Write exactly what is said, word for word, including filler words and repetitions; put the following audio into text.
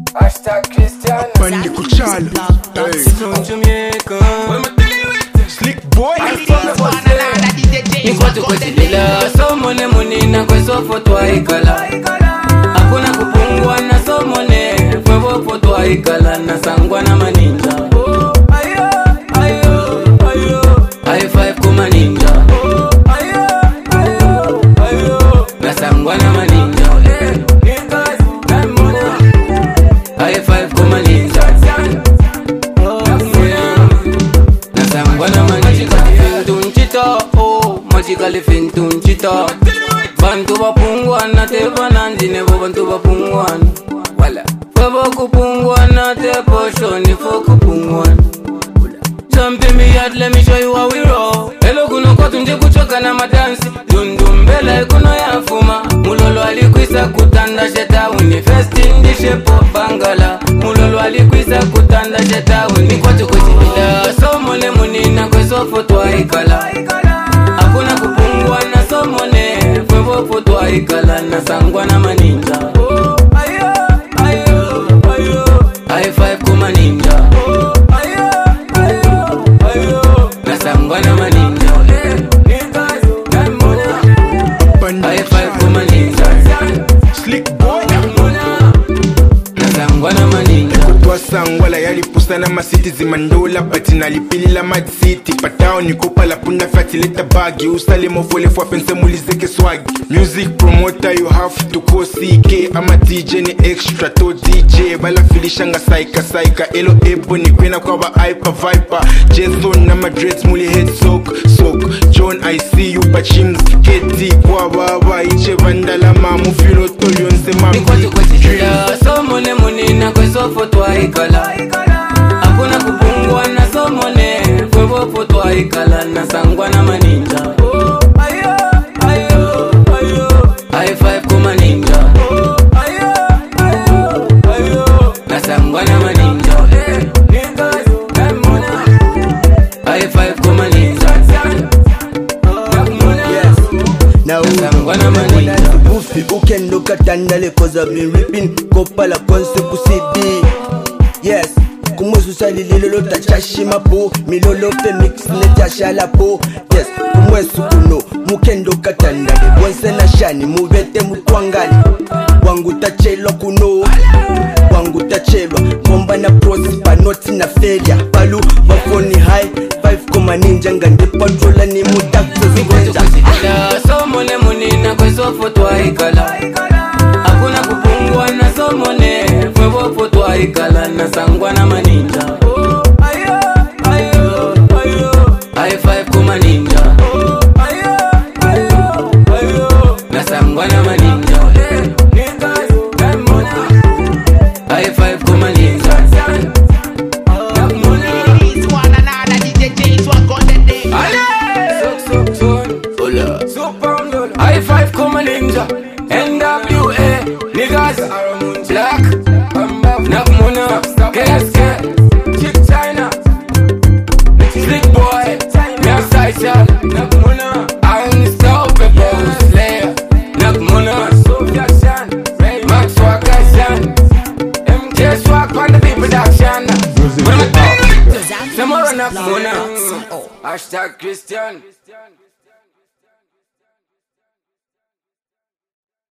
Hashtag Christian. Bandi Kuchalo. Hey. From Jamaica. Slick boy. Nikwatu kwa chidila. Somone munina kwa sofo tuwaikala. Hakuna kupungwa na somone. Fwevo foto waikala na sangwa na maninja. High five kuma ninja. Na sangwa na maninja. High five kuma ninja. Na sangwa na maninja. Tunchita, oh, magically fin tunchita. Bantu bapungwana te banandine bo bantu bapungwana. Wala. Fabo kupungwana te poshoni fo kupungwana. Jump in me yard, let me show you how we roll. Hello kuno kwa tunje kuchoka na madansi. Dundumbela ikuno ya fuma. Mulolo alikuisa kutanda sheta uni festing di shepo bangala. Mulolo alikuisa kutanda sheta uni kwa choko chibila. Somone munina kwe sofo tuwaikala. Hakuna kupungwa na somone. Fwevo foto waikala na sangwa na maninja. High five kuma ninja. Nasangwana maninja. High five kuma ninja. Slick boy. Nasangwana maninja. Sangwala yalipusa na masiti zimandola bati nalipilila mad city patao nikupa la punda fati leta bagi usale mofole fwa pense mulizeke swag music promoter you have to go C K ama D J ni extra to D J bala filisha nga saika saika elo ebo ni kwena kwa ba hyper viper Jason na madreds muli head soak soak John I see you pachims keti kwa baba iche vandala mamu filo to yonse mamu nikwatu kwa chidila somone munina kwe sofo tuwaikala. Hakuna kupungwa na somone. Fwevo foto waikala na sangwa na maninja. High five kuma ninja. Na sangwa na maninja. High five kuma ninja. Now Sangwa na maninja. Buffy ukendo katandale cause I've been ripping Kopala konse ku C D. Yes kumwesu sali lilolo tachashi mapo milolo fe mix netasha la po. Yes kumwesu kuno mukendo katandale bonse na shani muvete mutwangani wangu tachelwa kuno wangu tachelwa bomba na prosper noti na failure balu bafoni high five koma ninja ngande patrola ni mutakso zingwenja. Somone munina kwe sofo tuwaikala. Hakuna kupungwa na somone. Fwevo foto waikala na sangwa na maninja. High five kuma ninja. Na sangwa na maninja. High five kuma ninja. High five kuma ninja. N W A niggas black Nakmuna K S K Chick China Slick boy Nyasai Chal Nakmuna Unstoppable Slayer Nakmuna Sophia Shan Max Wakashan M J Swak on the beat production Samara Nakmuna Hashtag Christian.